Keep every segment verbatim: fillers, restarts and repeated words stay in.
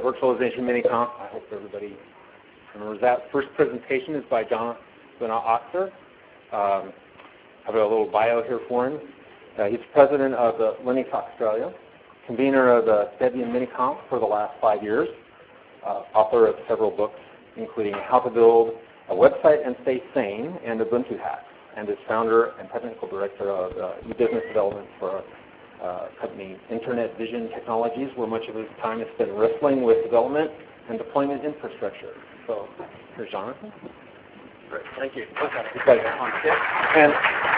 Virtualization Miniconf. I hope everybody remembers that. First presentation is by Jonathan Oster. Um, I have a little bio here for him. Uh, he's president of the Linux Australia, convener of the Debian Miniconf for the last five years, uh, author of several books, including How to Build a Website and Stay Sane and Ubuntu Hacks, and is founder and technical director of uh, e-business development for uh, company Internet Vision Technologies, where much of his time is spent wrestling with development and deployment infrastructure. So here's Jonathan. Great, thank you. Okay. And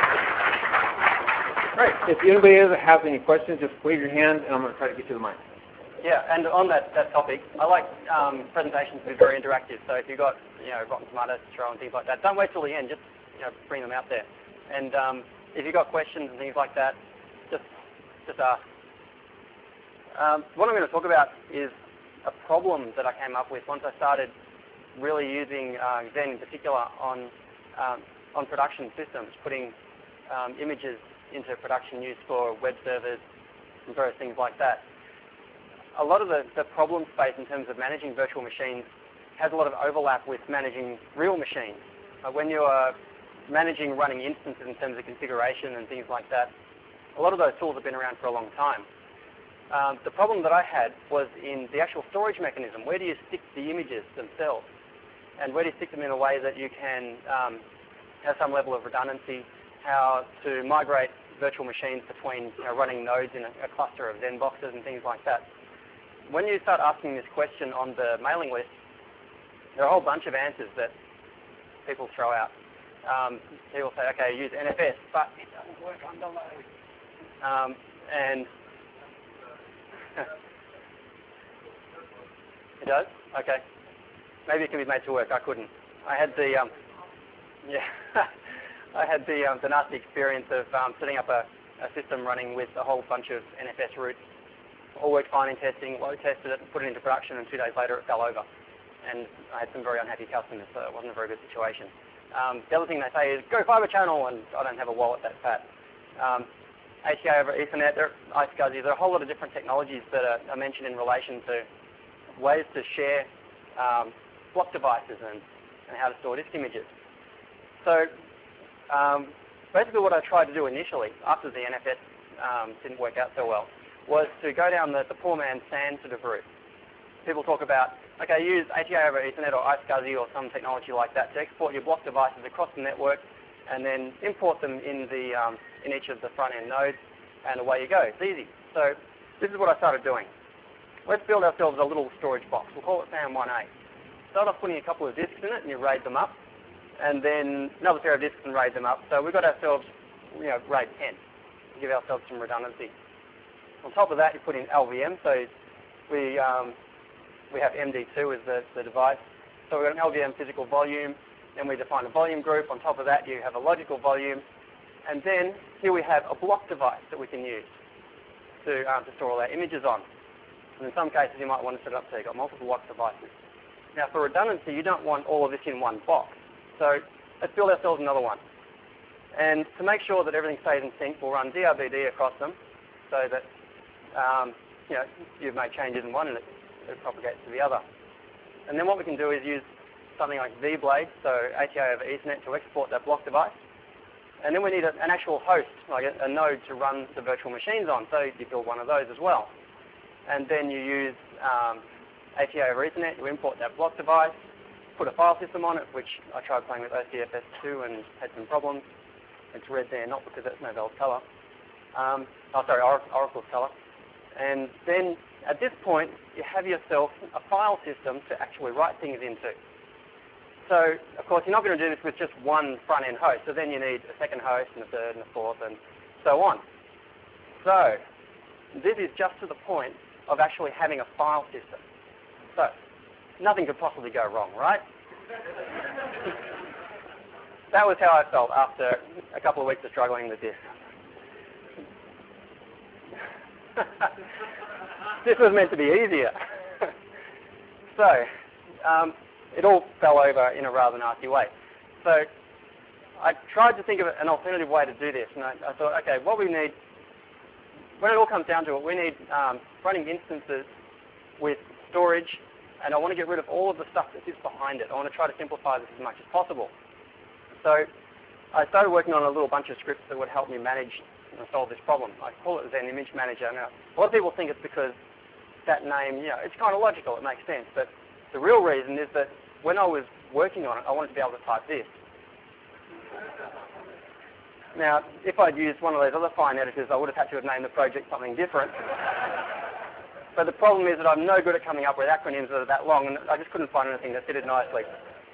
right, if anybody has any questions, just wave your hand, and I'm going to try to get you the mic. Yeah, and on that, that topic, I like um, presentations to be very interactive. So if you've got, you know, rotten tomatoes to throw and things like that, don't wait till the end. Just, you know, bring them out there. And um, if you've got questions and things like that, just just ask. Um, what I'm going to talk about is a problem that I came up with once I started really using uh, Xen in particular on um, on production systems, putting um, images into production use for web servers and various things like that. A lot of the, the problem space in terms of managing virtual machines has a lot of overlap with managing real machines. Uh, when you are managing running instances in terms of configuration and things like that, a lot of those tools have been around for a long time. Um, the problem that I had was in the actual storage mechanism. Where do you stick the images themselves? And where do you stick them in a way that you can um, have some level of redundancy? How to migrate virtual machines between, you know, running nodes in a, a cluster of Xen boxes and things like that. When you start asking this question on the mailing list, there are a whole bunch of answers that people throw out. Um, people say, okay, use N F S, but it doesn't work under load. Um, and it does? Okay. Maybe it can be made to work. I couldn't. I had the, um, yeah, I had the, um, the nasty experience of um, setting up a, a system running with a whole bunch of N F S routes. All worked fine in testing, load tested it, put it into production, and two days later it fell over. And I had some very unhappy customers, so it wasn't a very good situation. Um, the other thing they say is, go fiber channel, and I don't have a wallet that fat. Um, A T A over Ethernet, there, iSCSI, there are a whole lot of different technologies that are, are mentioned in relation to ways to share um, block devices and, and how to store disk images. So um, basically what I tried to do initially, after the N F S um, didn't work out so well, was to go down the, the poor man's SAN sort of route. People talk about, okay, use A T A over Ethernet or iSCSI or some technology like that to export your block devices across the network and then import them in the um, in each of the front-end nodes, and away you go. It's easy. So this is what I started doing. Let's build ourselves a little storage box. We'll call it SAN one A. Start off putting a couple of disks in it, and you RAID them up, and then another pair of disks and RAID them up. So we've got ourselves, you know, RAID ten. Give ourselves some redundancy. On top of that, you put in L V M. So we um, we have M D two as the, the device. So we've got an L V M physical volume. Then we define a volume group. On top of that, you have a logical volume. And then here we have a block device that we can use to, um, to store all our images on. And in some cases, you might want to set it up so you've got multiple block devices. Now, for redundancy, you don't want all of this in one box. So let's build ourselves another one. And to make sure that everything stays in sync, we'll run D R B D across them so that um, you know, you've made changes in one and it, it propagates to the other. And then what we can do is use something like vBlade, so A T A over Ethernet, to export that block device. And then we need a, an actual host, like a, a node to run the virtual machines on, so you build one of those as well. And then you use um, A T A over Ethernet, you import that block device, put a file system on it, which I tried playing with O C F S two and had some problems. It's red there, not because that's Novell's color. Um, oh, sorry, Oracle's color. And then at this point, you have yourself a file system to actually write things into. So, of course, you're not going to do this with just one front-end host. So then you need a second host and a third and a fourth and so on. So this is just to the point of actually having a file system. So nothing could possibly go wrong, right? That was how I felt after a couple of weeks of struggling with this. This was meant to be easier. So um, it all fell over in a rather nasty way. So I tried to think of an alternative way to do this, and I, I thought, okay, what we need, when it all comes down to it, we need um, running instances with storage, and I want to get rid of all of the stuff that sits behind it. I want to try to simplify this as much as possible. So I started working on a little bunch of scripts that would help me manage and solve this problem. I call it Zen Image Manager. Now, a lot of people think it's because that name, you know, it's kind of logical, it makes sense, but the real reason is that when I was working on it, I wanted to be able to type this. Now, if I'd used one of those other fine editors, I would have had to have named the project something different. But the problem is that I'm no good at coming up with acronyms that are that long, and I just couldn't find anything that fitted nicely.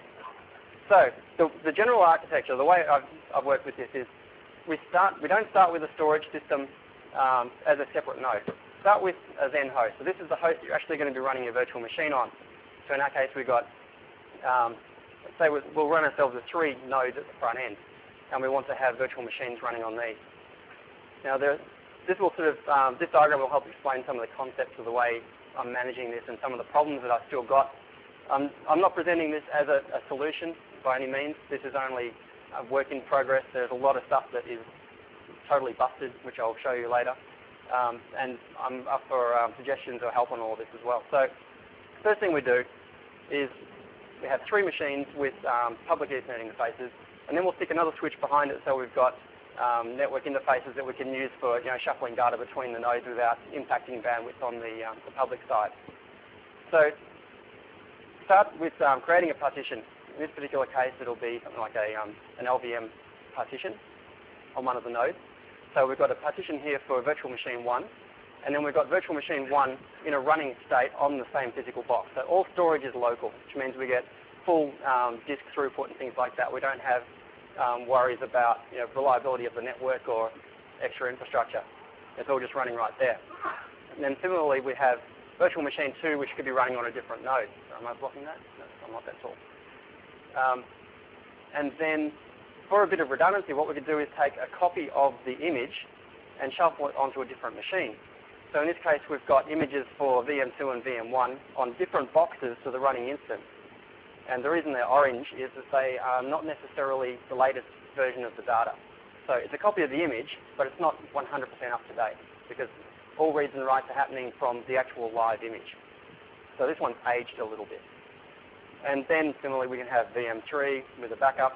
So the, the general architecture, the way I've, I've worked with this is we start. We don't start with a storage system um, as a separate node. Start with a Zen host. So this is the host you're actually going to be running your virtual machine on. So in our case, we've got, um, let's say we'll run ourselves with three nodes at the front end, and we want to have virtual machines running on these. Now, there, this will sort of um, this diagram will help explain some of the concepts of the way I'm managing this and some of the problems that I've still got. Um, I'm not presenting this as a, a solution by any means. This is only a work in progress. There's a lot of stuff that is totally busted, which I'll show you later. Um, and I'm up for um, suggestions or help on all of this as well. So first thing we do is we have three machines with um, public Ethernet interfaces, and then we'll stick another switch behind it so we've got um, network interfaces that we can use for you know, shuffling data between the nodes without impacting bandwidth on the, um, the public side. So start with um, creating a partition. In this particular case, it'll be something like a, um, an L V M partition on one of the nodes. So we've got a partition here for virtual machine one, and then we've got virtual machine one in a running state on the same physical box. So all storage is local, which means we get full um, disk throughput and things like that. We don't have um, worries about you know, reliability of the network or extra infrastructure. It's all just running right there. And then similarly, we have virtual machine two, which could be running on a different node. Am I blocking that? No, I'm not that tall. Um, and then for a bit of redundancy, what we could do is take a copy of the image and shuffle it onto a different machine. So in this case, we've got images for V M two and V M one on different boxes to the running instance. And the reason they're orange is that they are not necessarily the latest version of the data. So it's a copy of the image, but it's not one hundred percent up to date because all reads and writes are happening from the actual live image. So this one's aged a little bit. And then similarly, we can have V M three with a backup.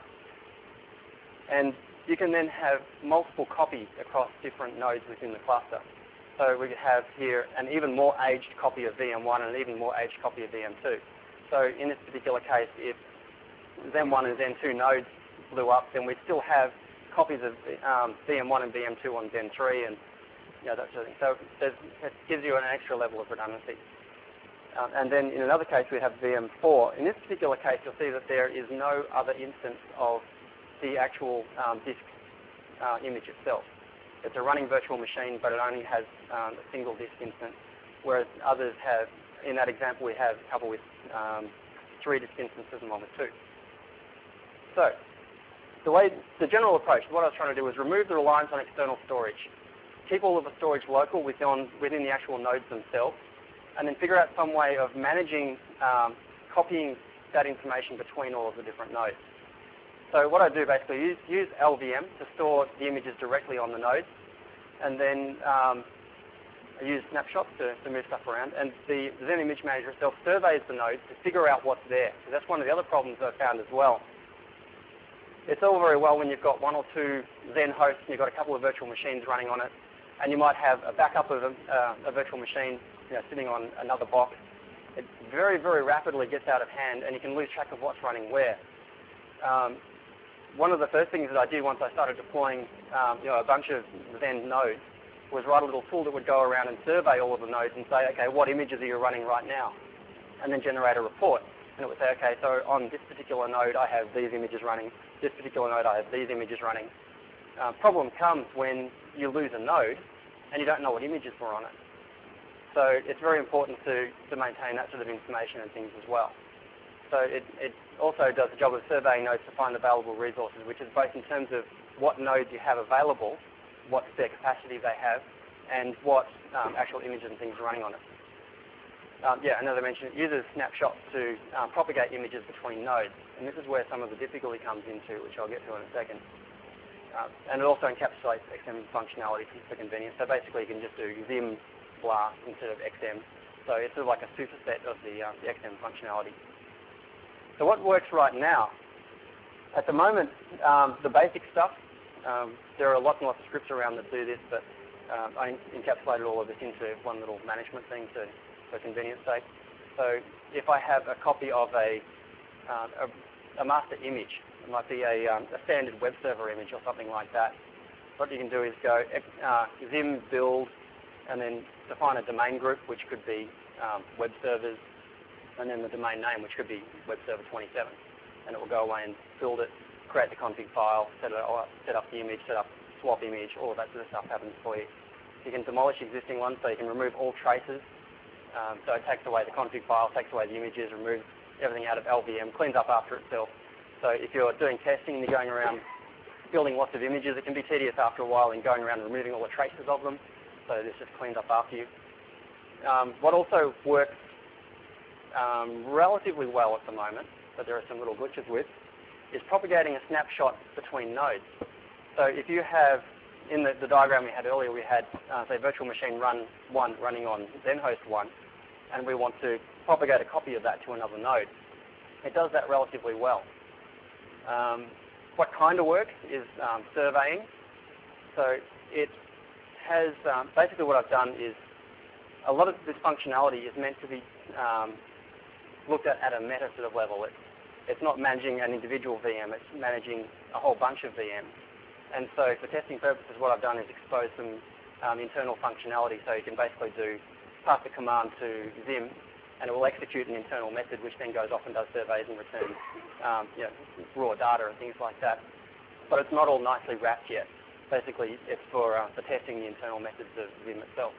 And you can then have multiple copies across different nodes within the cluster. So we could have here an even more aged copy of V M one and an even more aged copy of V M two. So in this particular case, if Zen one and Zen two nodes blew up, then we'd still have copies of um, V M one and V M two on Zen three and you know, that sort of thing. So it gives you an extra level of redundancy. Um, and then in another case, we have V M four. In this particular case, you'll see that there is no other instance of the actual um, disk uh, image itself. It's a running virtual machine, but it only has um, a single disk instance, whereas others have, in that example, we have a couple with um, three disk instances and one with two. So the way, the general approach, what I was trying to do was remove the reliance on external storage, keep all of the storage local within, within the actual nodes themselves, and then figure out some way of managing, um, copying that information between all of the different nodes. So what I do basically is use L V M to store the images directly on the nodes, and then um, I use snapshots to, to move stuff around. And the Zen Image Manager itself surveys the nodes to figure out what's there. So that's one of the other problems I've found as well. It's all very well when you've got one or two Zen hosts and you've got a couple of virtual machines running on it, and you might have a backup of a, uh, a virtual machine you know, sitting on another box. It very, very rapidly gets out of hand, and you can lose track of what's running where. Um, One of the first things that I did once I started deploying um, you know, a bunch of Zen nodes was write a little tool that would go around and survey all of the nodes and say, okay, what images are you running right now? And then generate a report. And it would say, okay, so on this particular node, I have these images running. This particular node, I have these images running. Uh, problem comes when you lose a node and you don't know what images were on it. So it's very important to, to maintain that sort of information and things as well. So it, it also does the job of surveying nodes to find available resources, which is both in terms of what nodes you have available, what their capacity they have, and what um, actual images and things are running on it. Um, yeah, and as I mentioned, it uses snapshots to um, propagate images between nodes, and this is where some of the difficulty comes into, which I'll get to in a second. Um, and it also encapsulates X M functionality for convenience. So basically, you can just do Zim blast instead of X M, So it's sort of like a superset of the, um, the X M functionality. So what works right now? At the moment, um, the basic stuff, um, there are lots and lots of scripts around that do this, but um, I encapsulated all of this into one little management thing to, for convenience sake. So if I have a copy of a, um, a, a master image, it might be a, um, a standard web server image or something like that, what you can do is go uh, Vim build and then define a domain group, which could be um, web servers, and then the domain name, which could be web server twenty-seven. And it will go away and build it, create the config file, set it up, set up the image, set up swap image, all of that sort of stuff happens for you. You can demolish existing ones, so you can remove all traces. Um, so it takes away the config file, takes away the images, removes everything out of L V M, cleans up after itself. So if you're doing testing and you're going around building lots of images, it can be tedious after a while in going around and removing all the traces of them. So this just cleans up after you. Um, what also works um, relatively well at the moment, but there are some little glitches with, is propagating a snapshot between nodes. So if you have, in the, the diagram we had earlier, we had, uh, say, virtual machine run one running on XenHost one, and we want to propagate a copy of that to another node. It does that relatively well. Um, what kind of works is um, surveying. So it has, um, basically what I've done is, a lot of this functionality is meant to be um, looked at at a meta sort of level. It, it's not managing an individual V M, it's managing a whole bunch of V Ms. And so for testing purposes, what I've done is expose some um, internal functionality. So you can basically do, pass the command to Vim, and it will execute an internal method, which then goes off and does surveys and returns um, you know, raw data and things like that. But it's not all nicely wrapped yet. Basically, it's for, uh, for testing the internal methods of Vim itself.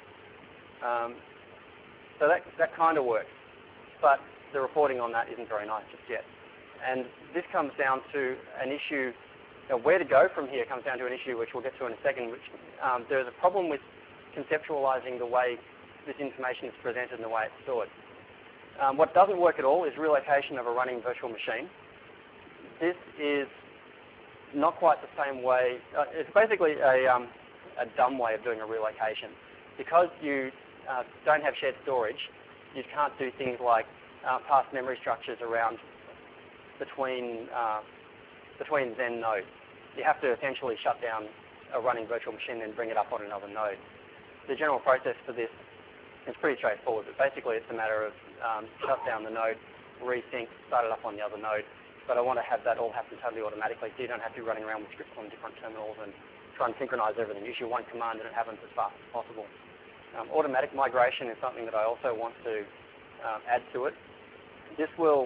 Um, so that, that kind of works. But the reporting on that isn't very nice just yet. And this comes down to an issue, you know, where to go from here comes down to an issue which we'll get to in a second, which um, there's a problem with conceptualizing the way this information is presented and the way it's stored. Um, what doesn't work at all is relocation of a running virtual machine. This is not quite the same way. Uh, it's basically a, um, a dumb way of doing a relocation. Because you uh, don't have shared storage, you can't do things like uh, pass memory structures around between, uh, between Xen nodes. You have to essentially shut down a running virtual machine and bring it up on another node. The general process for this is pretty straightforward, but basically it's a matter of um, shut down the node, resync, start it up on the other node. But I want to have that all happen totally automatically, so you don't have to be running around with scripts on different terminals and try and synchronize everything. Issue one command and it happens as fast as possible. Um, automatic migration is something that I also want to um, add to it. This will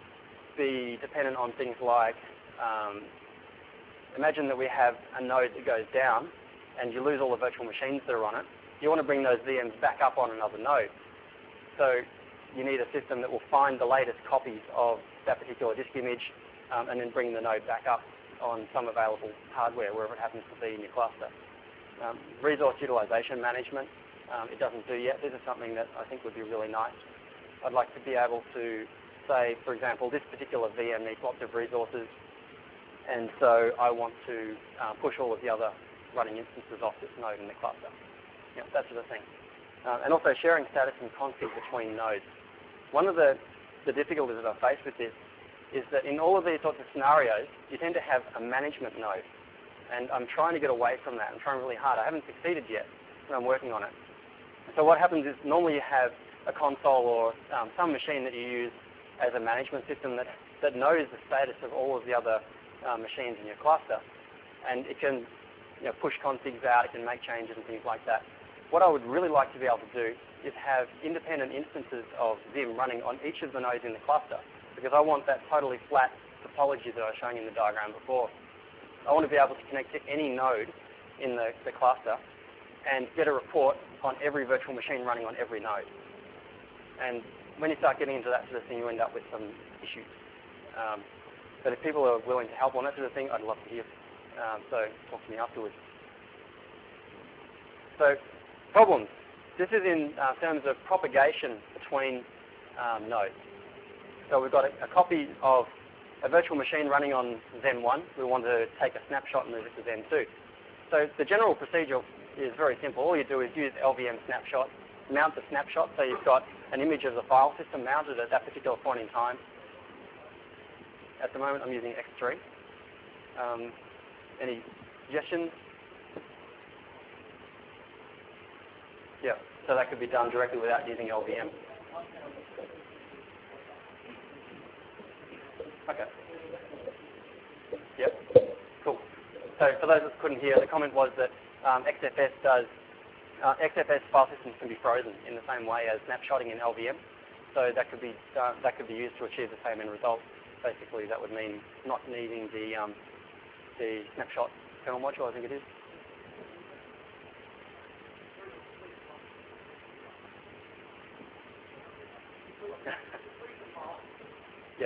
be dependent on things like, um, imagine that we have a node that goes down and you lose all the virtual machines that are on it. You want to bring those V Ms back up on another node. So you need a system that will find the latest copies of that particular disk image um, and then bring the node back up on some available hardware, wherever it happens to be in your cluster. Um, resource utilization management, um, it doesn't do yet. This is something that I think would be really nice. I'd like to be able to say, for example, this particular V M needs lots of resources, and so I want to uh, push all of the other running instances off this node in the cluster. Yeah, that sort of thing. Uh, and also sharing status and config between nodes. One of the, the difficulties that I face with this is that in all of these sorts of scenarios, you tend to have a management node. And I'm trying to get away from that. I'm trying really hard. I haven't succeeded yet, but I'm working on it. So what happens is normally you have a console or um, some machine that you use as a management system that, that knows the status of all of the other uh, machines in your cluster. And it can you know, push configs out, it can make changes and things like that. What I would really like to be able to do is have independent instances of Vim running on each of the nodes in the cluster, because I want that totally flat topology that I was showing in the diagram before. I want to be able to connect to any node in the, the cluster and get a report on every virtual machine running on every node. And when you start getting into that sort of thing, you end up with some issues. Um, but if people are willing to help on that sort of thing, I'd love to hear. Um, so talk to me afterwards. So problems. This is in uh, terms of propagation between um, nodes. So we've got a, a copy of a virtual machine running on Xen one. We want to take a snapshot and move it to Xen two. So the general procedure is very simple. All you do is use L V M snapshot mount the snapshot. So you've got an image of the file system mounted at that particular point in time. At the moment, I'm using X three. Um, any suggestions? Yeah, so that could be done directly without using L V M. Okay. Yep. Cool. So for those that couldn't hear, the comment was that um, X F S does uh, X F S file systems can be frozen in the same way as snapshotting in L V M. So that could be uh, that could be used to achieve the same end result. Basically, that would mean not needing the um, the snapshot kernel module, I think it is. Yeah.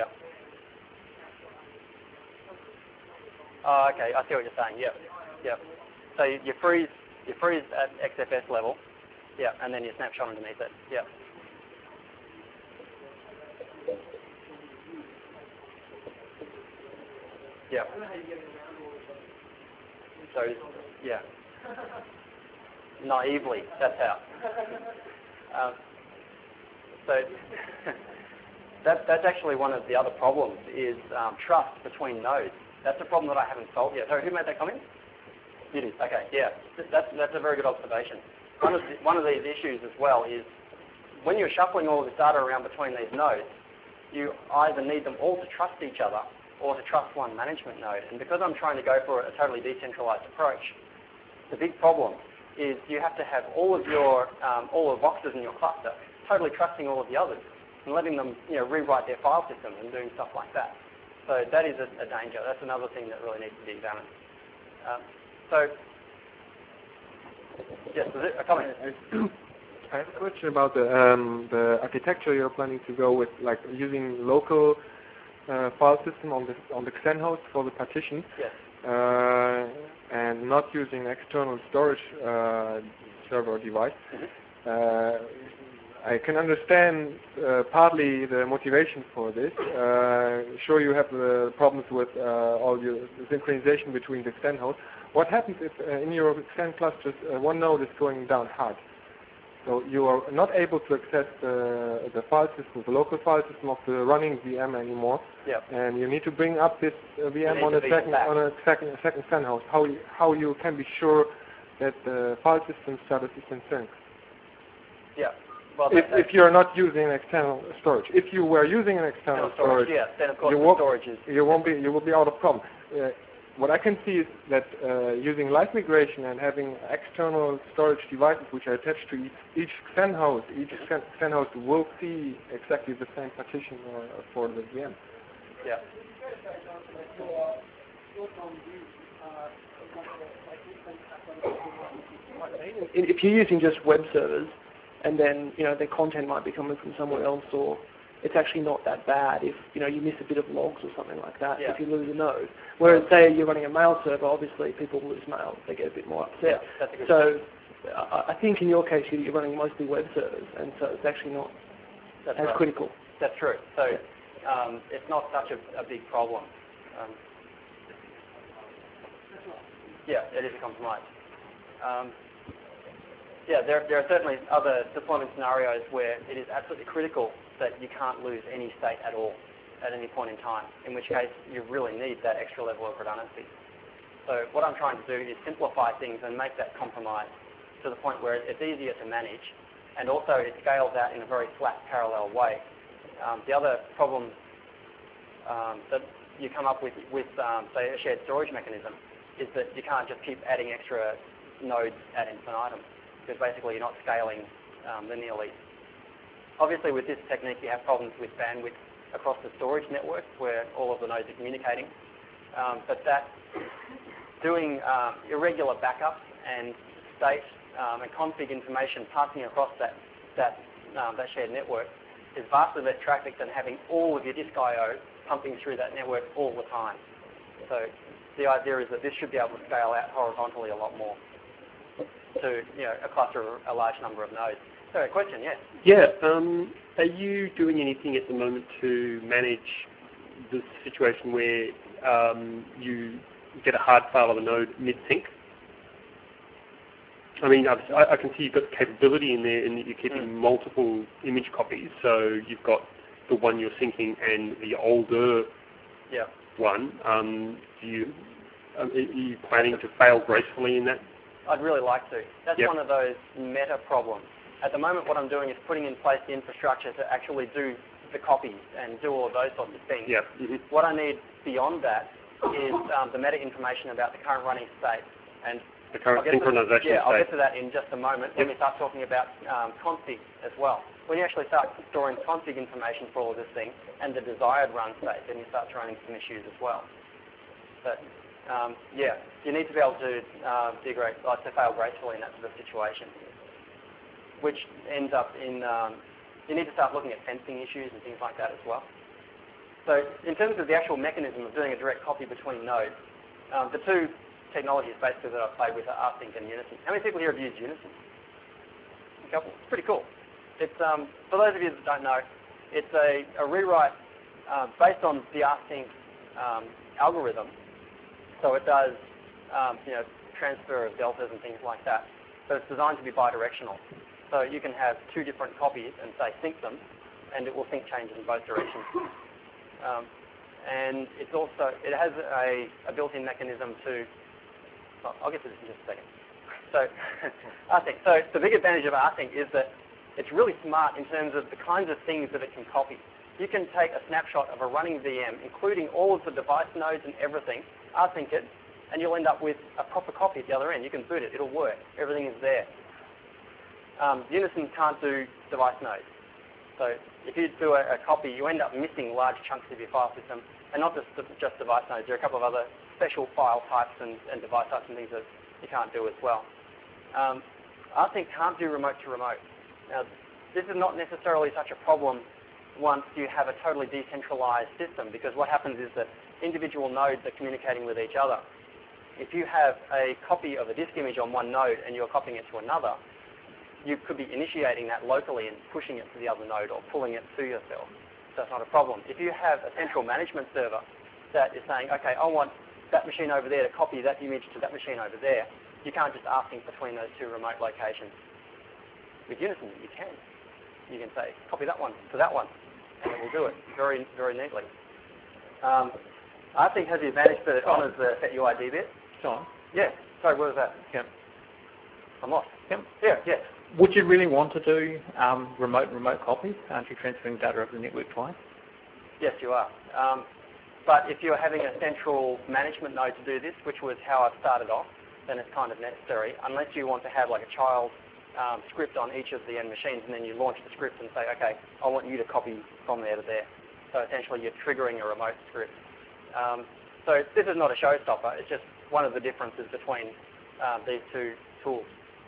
Oh, okay. I see what you're saying. Yeah. Yeah. So you, you freeze you freeze at X F S level. Yeah, and then you snapshot underneath it. Yeah. Yeah. So, yeah. Naively, that's how. Um, so, that, that's actually one of the other problems is um, trust between nodes. That's a problem that I haven't solved yet. So, who made that comment? You did. Okay, yeah. That's, that's a very good observation. One of, the, one of these issues as well is when you're shuffling all of this data around between these nodes, you either need them all to trust each other or to trust one management node. And because I'm trying to go for a totally decentralized approach, the big problem is you have to have all of your um, all the boxes in your cluster totally trusting all of the others and letting them, you know, rewrite their file systems and doing stuff like that. So that is a, a danger. That's another thing that really needs to be examined. Um, so, yes, was it a comment? I have a question about the um, the architecture you're planning to go with, like using local uh, file system on the on the Xen host for the partition, yes. uh, and not using external storage uh, server device. Mm-hmm. uh, I can understand uh, partly the motivation for this. Uh, sure, you have uh, problems with uh, all your synchronization between the Xen hosts. What happens if uh, in your Xen clusters uh, one node is going down hard? So you are not able to access the, the file system, the local file system of the running V M anymore, yep. and you need to bring up this uh, V M on a second on a second second Xen host. How you, how you can be sure that the file system status is in sync? Yeah. Well, if, if you're not using external storage, if you were using an external storage, storage, yeah, then of course you the won't, storage is you won't be you will be out of problem. Uh, What I can see is that uh, using live migration and having external storage devices which are attached to each, each Xen host, each Xen, Xen host will see exactly the same partition or, uh, for the V M. Yeah. If you're using just web servers, and then you know their content might be coming from somewhere else, or it's actually not that bad if you know you miss a bit of logs or something like that. Yeah. If you lose a node, whereas say you're running a mail server, obviously people lose mail, they get a bit more upset. Yeah, that's a good so I, I think in your case you're running mostly web servers, and so it's actually not that's as right. critical. That's true. So um, it's not such a, a big problem. Um, yeah, it is a compromise. Um, yeah, there, there are certainly other deployment scenarios where it is absolutely critical that you can't lose any state at all at any point in time, in which case you really need that extra level of redundancy. So what I'm trying to do is simplify things and make that compromise to the point where it's easier to manage, and also it scales out in a very flat, parallel way. Um, the other problem um, that you come up with, with um, say, a shared storage mechanism is that you can't just keep adding extra nodes ad infinitum, because basically you're not scaling um, linearly. Obviously, with this technique, you have problems with bandwidth across the storage network where all of the nodes are communicating. Um, but that doing um, irregular backups and state um, and config information passing across that that um, that shared network is vastly less traffic than having all of your disk I O pumping through that network all the time. So the idea is that this should be able to scale out horizontally a lot more to you know a cluster of a large number of nodes. So a question, yes? Yeah. Um, are you doing anything at the moment to manage the situation where um, you get a hard fail of a node mid-sync? I mean, I've, I, I can see you've got the capability in there, and that you're keeping Mm. multiple image copies. So you've got the one you're syncing and the older Yeah. one. Um, do you um, are you planning to fail gracefully in that? I'd really like to. That's Yep. one of those meta problems. At the moment, what I'm doing is putting in place the infrastructure to actually do the copies and do all of those sorts of things. Yeah. Mm-hmm. What I need beyond that is um, the meta information about the current running state. And The current I'll get to- synchronization Yeah, I'll state. get to that in just a moment when Yep. we start talking about um, config as well. When you actually start storing config information for all of this thing and the desired run state, then you start running some issues as well. But um, yeah, you need to be able to uh, degrade, like to fail gracefully in that sort of situation, which ends up in um, you need to start looking at fencing issues and things like that as well. So in terms of the actual mechanism of doing a direct copy between nodes, um, the two technologies basically that I've played with are rsync and Unison. How many people here have used Unison? A couple. It's pretty cool. It's um, for those of you that don't know, it's a, a rewrite uh, based on the rsync um, algorithm. So it does um, you know transfer of deltas and things like that. But it's designed to be bidirectional. So you can have two different copies and say sync them, and it will sync changes in both directions. Um, and it's also it has a, a built-in mechanism to. Well, I'll get to this in just a second. So rsync. So the big advantage of rsync is that it's really smart in terms of the kinds of things that it can copy. You can take a snapshot of a running V M, including all of the device nodes and everything, rsync it, and you'll end up with a proper copy at the other end. You can boot it. It'll work. Everything is there. Um, Unison can't do device nodes. So if you do a, a copy, you end up missing large chunks of your file system, and not just just device nodes. There are a couple of other special file types and, and device types and things that you can't do as well. Um, rsync can't do remote to remote. Now, this is not necessarily such a problem once you have a totally decentralized system, because what happens is that individual nodes are communicating with each other. If you have a copy of a disk image on one node and you're copying it to another, you could be initiating that locally and pushing it to the other node or pulling it to yourself. So that's not a problem. If you have a central management server that is saying, okay, I want that machine over there to copy that image to that machine over there, you can't just rsync between those two remote locations. With Unison, you can. You can say, copy that one to that one, and it will do it very, very neatly. Um, rsync has the advantage that it honours the setuid bit. John? Yeah. Sorry, what was that? Yep. I'm lost. Yep. Yeah, yeah. Would you really want to do um, remote remote copies? Aren't you transferring data over the network twice? Yes, you are. Um, but if you're having a central management node to do this, which was how I've started off, then it's kind of necessary, unless you want to have like a child um, script on each of the end machines, and then you launch the script and say, okay, I want you to copy from there to there. So essentially you're triggering a remote script. Um, so this is not a showstopper. It's just one of the differences between um, these two tools.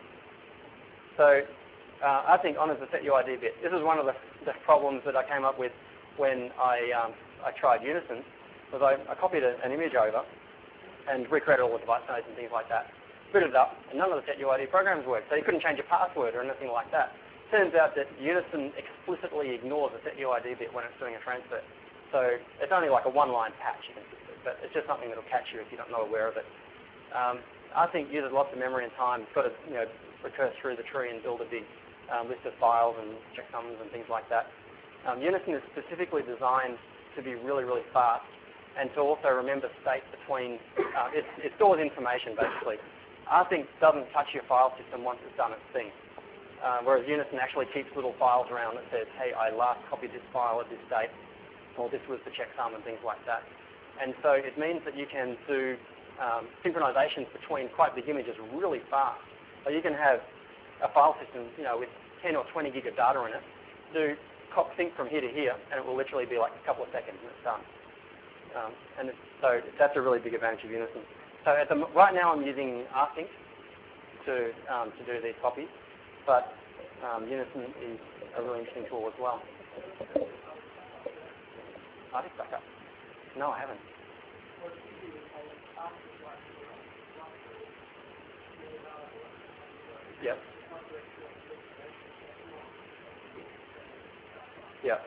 So uh, I think honours the setuid bit. This is one of the, the problems that I came up with when I, um, I tried Unison, was I, I copied a, an image over and recreated all the device nodes and things like that, booted it up, and none of the setuid programs worked. So you couldn't change your password or anything like that. Turns out that Unison explicitly ignores the setuid bit when it's doing a transfer. So it's only like a one-line patch, you can fix it, but it's just something that will catch you if you're not aware of it. Um, I think uses lots of memory and time. It's got to, you know, recurse through the tree and build a big um, list of files and checksums and things like that. Um, Unison is specifically designed to be really, really fast and to also remember state between, uh, it, it stores information basically. rsync doesn't touch your file system once it's done its thing, uh, whereas Unison actually keeps little files around that says, hey, I last copied this file at this date, or this was the checksum and things like that. And so it means that you can do um, synchronizations between quite big images really fast. So you can have a file system, you know, with ten or twenty gig of data in it, do cop sync from here to here, and it will literally be like a couple of seconds and it's done. Um, and it's, so that's a really big advantage of Unison. So at the, right now I'm using rsync to um, to do these copies, but um, Unison is a really interesting tool as well. I think back up. No, I haven't. Yep. Yep.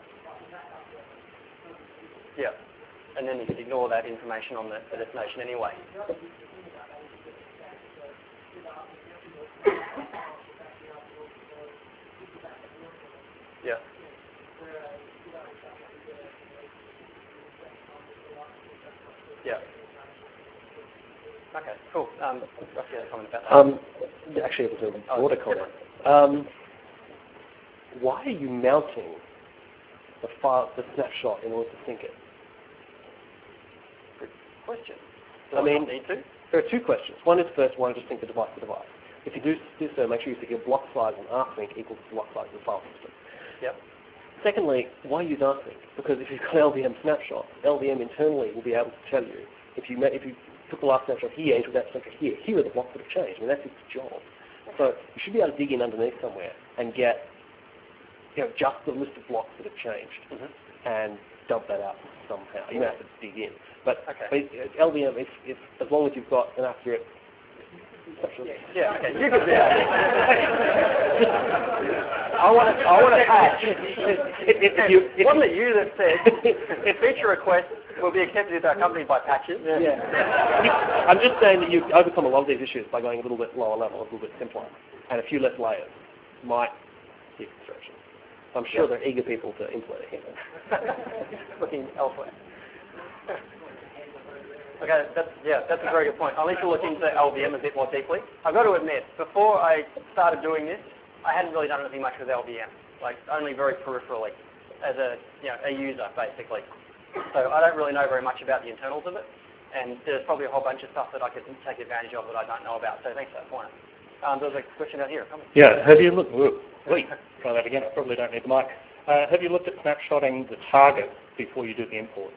Yep. And then you could ignore that information on the, the destination anyway. Yeah. Yeah. Okay, cool. Um, Rusty had a comment about that. Um, actually, it was a broader comment. Um, why are you mounting the file, the snapshot, in order to sync it? Good question. I mean, need to? There are two questions. One is first, why don't you just sync the device to device? If you do, do so, make sure you set your block size on rsync equal to the block size of the file system. Yep. Secondly, why use rsync? Because if you've got L V M snapshot, L V M internally will be able to tell you if you if you took the last snapshot here, you took that snapshot here, here are the blocks that have changed. I mean, that's its job. So you should be able to dig in underneath somewhere and get, you know, just the list of blocks that have changed Mm-hmm. and dump that out somehow. You may have to dig in. But, Okay. but L V M, if, if, as long as you've got an accurate snapshot. Yeah, okay. You could do that. I want to, I want to patch. If, if, if you, if Wasn't you, it you that said if feature requests will be accepted if they're accompanied by patches? Yeah. I'm just saying that you overcome a lot of these issues by going a little bit lower level, a little bit simpler, and a few less layers might keep instructions. I'm sure there are eager people to implement it here. Looking elsewhere. Okay, that's, yeah, that's a very good point. I'll need to look into L V M a bit more deeply. I've got to admit, before I started doing this, I hadn't really done anything much with L V M, like only very peripherally, as a you know a user basically. So I don't really know very much about the internals of it, and there's probably a whole bunch of stuff that I could take advantage of that I don't know about. So thanks for that point. Um, there's a question out here. Come on. Yeah, have you looked, wait, try that again, I probably don't need the mic. Uh, have you looked at snapshotting the target before you do the import?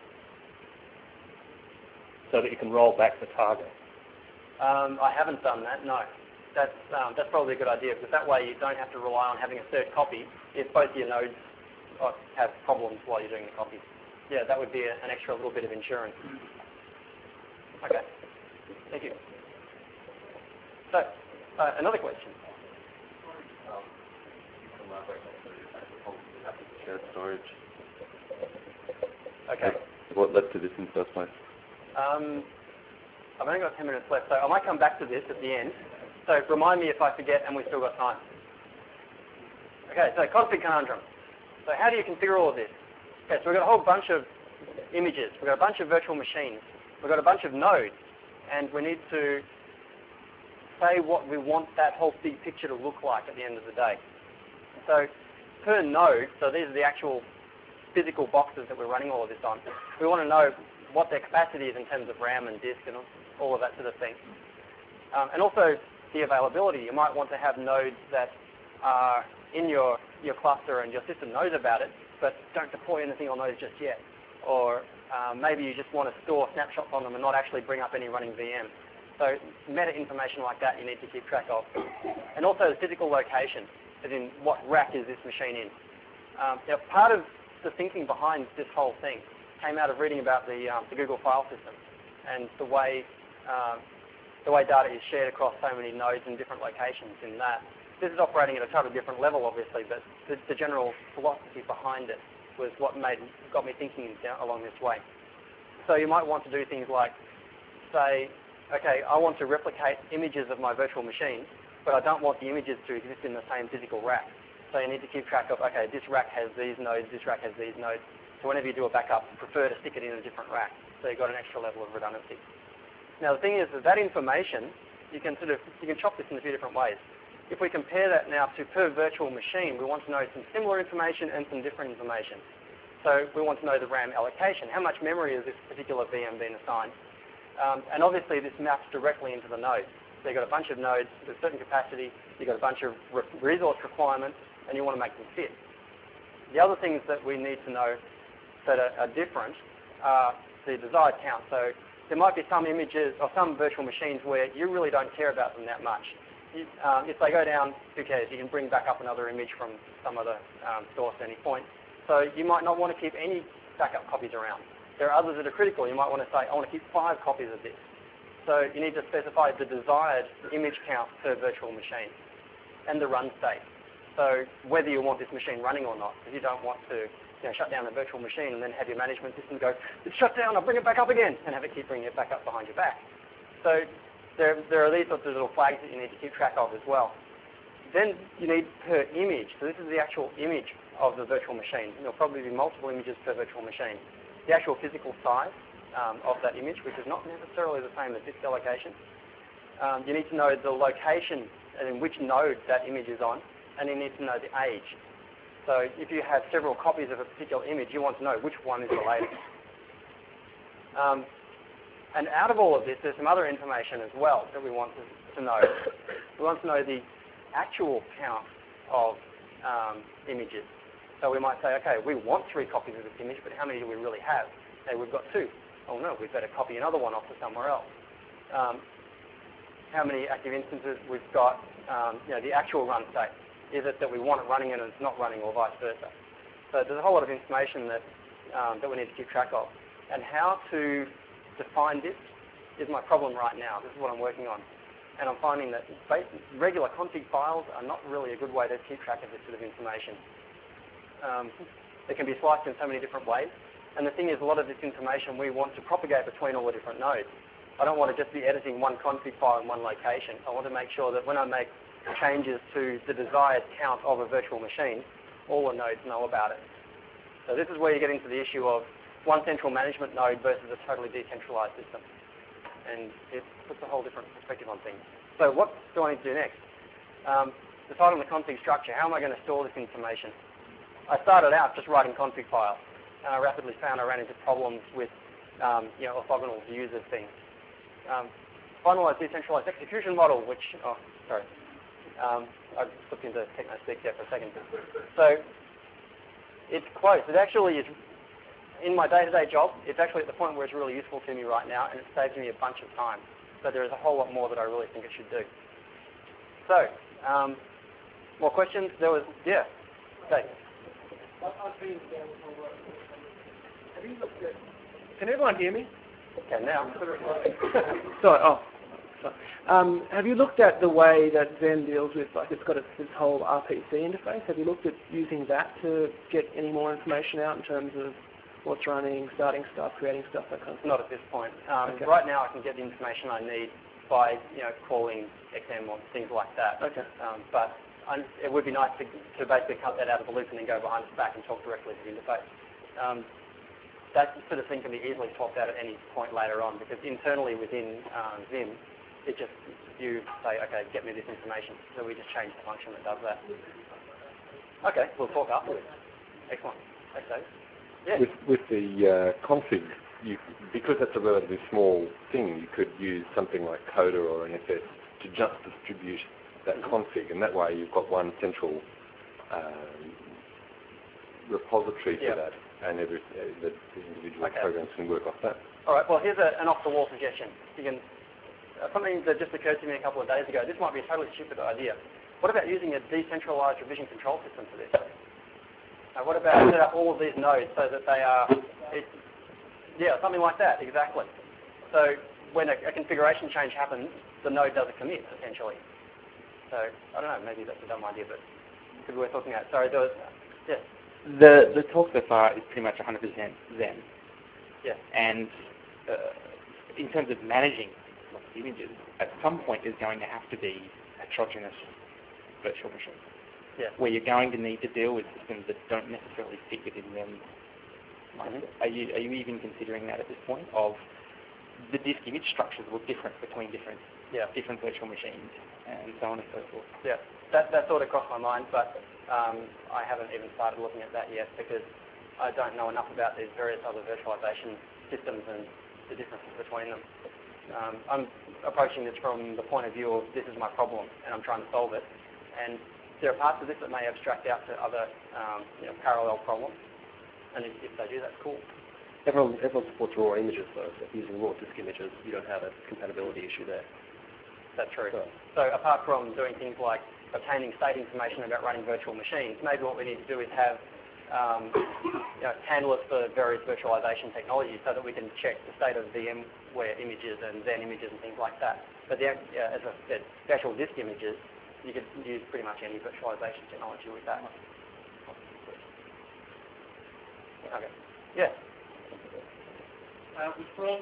So that you can roll back the target? Um, I haven't done that, no. That's, um, that's probably a good idea, because that way you don't have to rely on having a third copy if both your nodes have problems while you're doing the copy. Yeah, that would be a, an extra little bit of insurance. Okay, thank you. So, uh, another question. Shared storage. Okay. What led to this in the first place? Um, I've only got ten minutes left, so I might come back to this at the end. So remind me if I forget and we've still got time. Okay, so config conundrum. So how do you configure all of this? Okay, so we've got a whole bunch of images. We've got a bunch of virtual machines. We've got a bunch of nodes. And we need to say what we want that whole big picture to look like at the end of the day. So per node, so these are the actual physical boxes that we're running all of this on. We want to know what their capacity is in terms of RAM and disk and all of that sort of thing. Um, and also the availability. You might want to have nodes that are in your, your cluster and your system knows about it, but don't deploy anything on those just yet. Or um, maybe you just want to store snapshots on them and not actually bring up any running V M. So meta information like that you need to keep track of. And also the physical location, as in what rack is this machine in. Um, now part of the thinking behind this whole thing came out of reading about the, um, the Google file system and the way um, the way data is shared across so many nodes in different locations in that. This is operating at a totally different level, obviously, but the, the general philosophy behind it was what made got me thinking down along this way. So you might want to do things like say, okay, I want to replicate images of my virtual machines, but I don't want the images to exist in the same physical rack. So you need to keep track of, okay, this rack has these nodes, this rack has these nodes. So whenever you do a backup, prefer to stick it in a different rack. So you've got an extra level of redundancy. Now the thing is that that information, you can sort of, you can chop this in a few different ways. If we compare that now to per virtual machine, we want to know some similar information and some different information. So we want to know the RAM allocation. How much memory is this particular V M being assigned? Um, and obviously this maps directly into the nodes. So you've got a bunch of nodes with a certain capacity, you've got a bunch of re resource requirements, and you want to make them fit. The other things that we need to know that are, are different are the desired count. So there might be some images or some virtual machines where you really don't care about them that much. You, um, if they go down, who cares? You can bring back up another image from some other um, source at any point. So you might not want to keep any backup copies around. There are others that are critical. You might want to say, I want to keep five copies of this. So you need to specify the desired image count per virtual machine and the run state. So whether you want this machine running or not, if you don't want to you know, shut down the virtual machine and then have your management system go, it's shut down, I'll bring it back up again, and have it keep bringing it back up behind your back. So there, there are these sorts of little flags that you need to keep track of as well. Then you need per image. So this is the actual image of the virtual machine. And there'll probably be multiple images per virtual machine. The actual physical size um, of that image, which is not necessarily the same as disk allocation. Um, you need to know the location and in which node that image is on, and you need to know the age. So if you have several copies of a particular image, you want to know which one is the latest. Um, and out of all of this, there's some other information as well that we want to, to know. We want to know the actual count of um, images. So we might say, okay, we want three copies of this image, but how many do we really have? Hey, we've got two. Oh no, we've better copy another one off to somewhere else. Um, how many active instances we've got, um, you know, the actual run state. Is it that we want it running and it's not running, or vice versa? So there's a whole lot of information that, um, that we need to keep track of. And how to define this is my problem right now. This is what I'm working on. And I'm finding that regular config files are not really a good way to keep track of this sort of information. Um, it can be sliced in so many different ways. And the thing is, a lot of this information we want to propagate between all the different nodes. I don't want to just be editing one config file in one location. I want to make sure that when I make changes to the desired count of a virtual machine, all the nodes know about it. So this is where you get into the issue of one central management node versus a totally decentralized system. And it puts a whole different perspective on things. So what do I need to do next? Um, decide on the config structure. How am I going to store this information? I started out just writing config files, and I rapidly found I ran into problems with um, you know, orthogonal views of things. Um, finalized decentralized execution model, which, oh, sorry. Um, I slipped into techno-speak there for a second. So it's close. It actually is, in my day-to-day job, it's actually at the point where it's really useful to me right now, and it saves me a bunch of time. So there is a whole lot more that I really think it should do. So, um, more questions? There was, yeah. Okay. Can everyone hear me? Okay, now. Sorry, oh. Sorry. Um, have you looked at the way that Zen deals with, like, it's got a, this whole R P C interface? Have you looked at using that to get any more information out in terms of what's running, starting stuff, creating stuff, that kind of stuff? Not at this point. Um, Okay. Right now I can get the information I need by, you know, calling X M or things like that. Okay. Um, but I'm, it would be nice to, to basically cut that out of the loop and then go behind its back and talk directly to the interface. Um, that sort of thing can be easily swapped out at any point later on, because internally within um, Vim, it just, you say, okay, get me this information. So we just change the function that does that. Okay, we'll talk afterwards. Excellent. Thanks, Dave. Yeah. With, with the uh, config, you, because that's a relatively small thing, you could use something like Coda or N F S to just distribute that config, and that way you've got one central um, repository for Yeah. that, and every, uh, the, the individual Okay. programs can work off that. All right, well, here's a, an off-the-wall suggestion. You can, uh, something that just occurred to me a couple of days ago. This might be a totally stupid idea. What about using a decentralized revision control system for this? Uh, what about set up all of these nodes so that they are, it, yeah, something like that, exactly. So when a, a configuration change happens, the node does a commit, essentially. So, I don't know, maybe that's a dumb idea, but it could be worth looking at. Sorry, there was, yeah. The the talk so far is pretty much one hundred percent Zen. Yeah. And uh, in terms of managing lots of images, at some point there's going to have to be heterogeneous virtual machines. Yeah. Where you're going to need to deal with systems that don't necessarily fit within them. Mm-hmm. Are you are you even considering that at this point? Of the disk image structures look different between different yeah. different virtual machines and so on and so forth. Yeah, that, that sort of crossed my mind, but um, I haven't even started looking at that yet because I don't know enough about these various other virtualization systems and the differences between them. Um, I'm approaching this from the point of view of this is my problem and I'm trying to solve it. And there are parts of this that may abstract out to other um, you know, parallel problems. And if, if they do, that's cool. Everyone, everyone supports raw images, though. So if you're using raw disk images, you don't have a compatibility issue there. That's true. So, so apart from doing things like obtaining state information about running virtual machines, maybe what we need to do is have um, you know, handlers for various virtualization technologies so that we can check the state of VMware images and Zen images and things like that. But the, uh, as I said, the actual disk images, you could use pretty much any virtualization technology with that. Okay. Yeah. Uh, we brought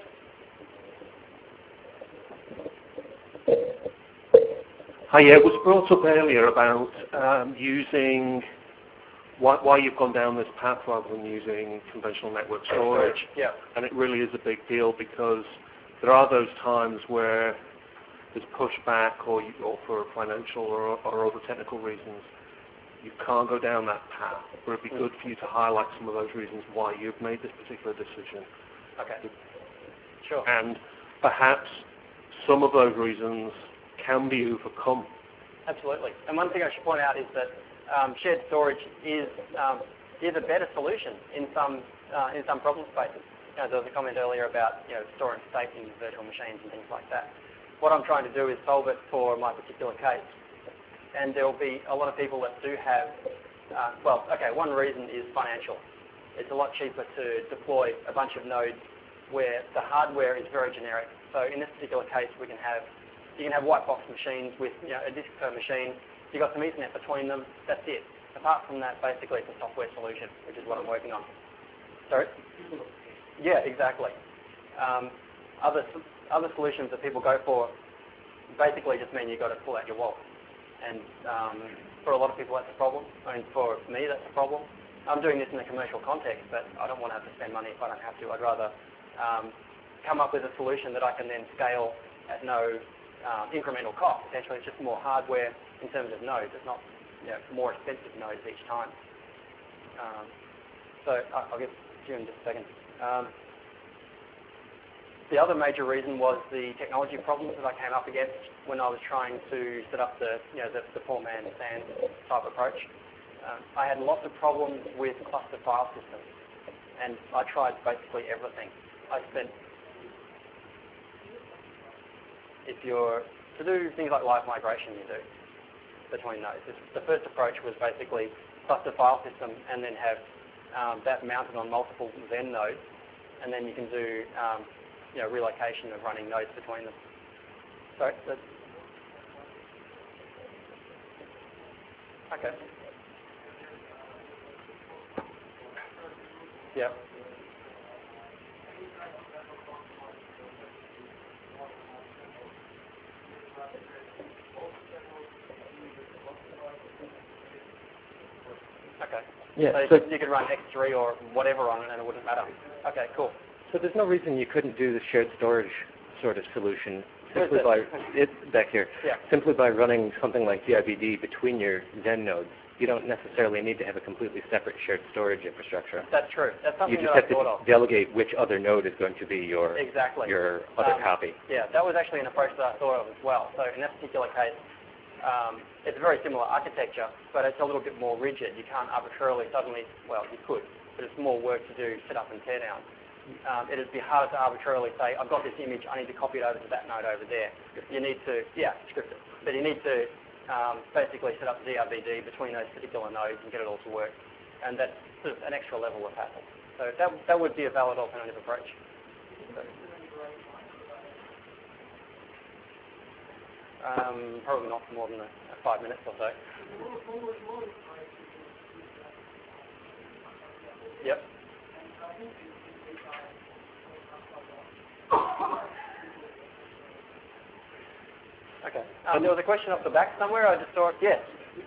Hi, yeah, it was brought up earlier about um, using why, why you've gone down this path rather than using conventional network storage. Yeah. And it really is a big deal because there are those times where there's pushback or, you, or for financial or, or other technical reasons, you can't go down that path. But it'd be good for you to highlight some of those reasons why you've made this particular decision. Okay. Sure. And perhaps some of those reasons can be overcome. Absolutely. And one thing I should point out is that um, shared storage is um, is a better solution in some uh, in some problem spaces. You know, there was a comment earlier about you know storing state in virtual machines and things like that. What I'm trying to do is solve it for my particular case. And there will be a lot of people that do have, uh, well, okay, one reason is financial. It's a lot cheaper to deploy a bunch of nodes where the hardware is very generic. So in this particular case, we can have, you can have white box machines with you know, a disk per machine. You've got some Ethernet between them. That's it. Apart from that, basically, it's a software solution, which is what I'm working on. Sorry? Yeah, exactly. Um, other other solutions that people go for basically just mean you've got to pull out your wallet. And um, for a lot of people, that's a problem. I mean, for me, that's a problem. I'm doing this in a commercial context, but I don't want to have to spend money if I don't have to. I'd rather um, come up with a solution that I can then scale at no um, incremental cost. Essentially, it's just more hardware in terms of nodes. It's not you know, more expensive nodes each time. Um, so I'll get to you in just a second. Um, The other major reason was the technology problems that I came up against when I was trying to set up the, you know, the, the poor man's sand type approach. Um, I had lots of problems with cluster file systems, and I tried basically everything. I spent, if you're to do things like live migration, you do between nodes. This, the first approach was basically cluster file system, and then have um, that mounted on multiple Zen nodes, and then you can do um, you know, relocation of running nodes between them. Sorry? That's okay. Yeah. Okay. Yeah, so, so, you, could, you could run X three or whatever on it and it wouldn't matter. Okay, cool. so there's no reason you couldn't do the shared storage sort of solution simply by, it, back here, Yeah. simply by running something like D I B D between your Zen nodes. You don't necessarily need to have a completely separate shared storage infrastructure. That's true. That's something You just that have I to thought of. delegate which other node is going to be your, Exactly. your other Um, copy. Yeah, that was actually an approach that I thought of as well. So in that particular case, um, it's a very similar architecture, but it's a little bit more rigid. You can't arbitrarily suddenly, well, you could, but it's more work to do set up and tear down. Um, it'd be harder to arbitrarily say, I've got this image, I need to copy it over to that node over there. You need to, yeah, script it. But you need to um, basically set up D I B D between those particular nodes and get it all to work. And that's sort of an extra level of hassle. So that, that would be a valid alternative approach. So, um, probably not for more than a, a five minutes or so. Yep. Okay. Um, there was a question off the back somewhere. I just saw it. Yes.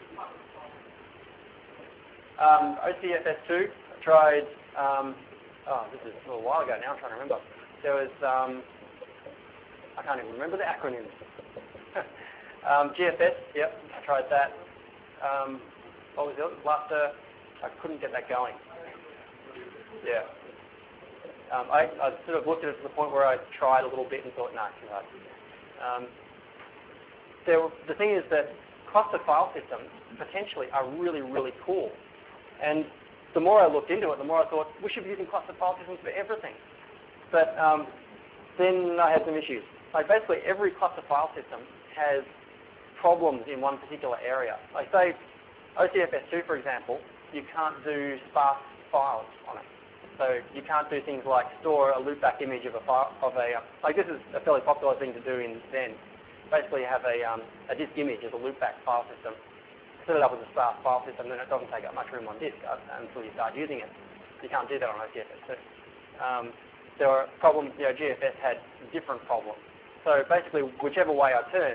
Um, O C F S two. I tried. Um, oh, this is a little while ago now. I'm trying to remember. There was. Um, I can't even remember the acronyms. um, G F S. Yep. I tried that. Um, what was the other? Luster. I couldn't get that going. Yeah. Um, I, I sort of looked at it to the point where I tried a little bit and thought, no, too hard. Um, there, the thing is that cluster file systems potentially are really, really cool. And the more I looked into it, the more I thought, we should be using cluster file systems for everything. But um, then I had some issues. Like basically every cluster file system has problems in one particular area. Like say O C F S two, for example, you can't do sparse files on it. So you can't do things like store a loopback image of a file, of a, like this is a fairly popular thing to do in Zen. Basically you have a, um, a disk image as a loopback file system, set it up as a sparse file system, then it doesn't take up much room on disk until you start using it. You can't do that on O C F S two. Um, there are problems, you know, G F S had different problems. So basically whichever way I turned,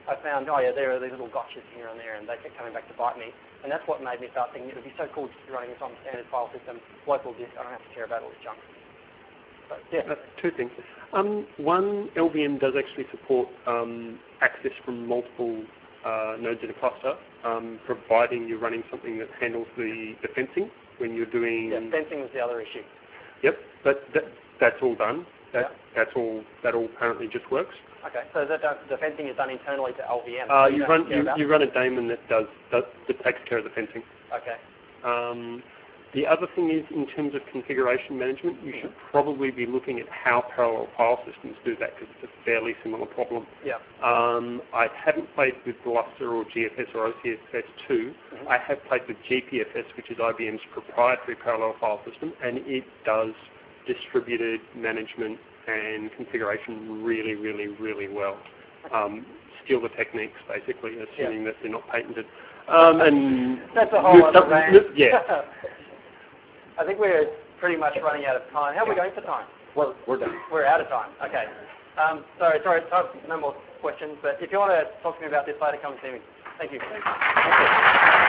I found, oh yeah, there are these little gotchas here and there, and they kept coming back to bite me. And that's what made me start thinking it would be so cool just to be running this on the standard file system, local disk. I don't have to care about all this junk. So, yeah. Uh, two things. Um, one, L V M does actually support um, access from multiple uh, nodes in a cluster, um, providing you're running something that handles the, the fencing when you're doing. Yeah, fencing was the other issue. Yep, but that, that's all done. That, yeah. That's all. That all apparently just works. Okay, so that uh, the fencing is done internally to L V M. Uh, you you run you, you run a daemon that does that, that takes care of the fencing. Okay. Um, the other thing is, in terms of configuration management, you should probably be looking at how parallel file systems do that, because it's a fairly similar problem. Yeah. Um, I haven't played with Gluster or G F S or O C F S two. Mm-hmm. I have played with G P F S, which is I B M's proprietary parallel file system, and it does distributed management and configuration really, really, really well. Um, steal the techniques, basically, assuming yeah. that they're not patented. Um, and that's a whole other range. Yeah. I think we're pretty much running out of time. How are we going for time? Well, we're done. We're out of time. Okay. Um, sorry, sorry, no more questions. But if you want to talk to me about this later, come and see me. Thank you. Thank you.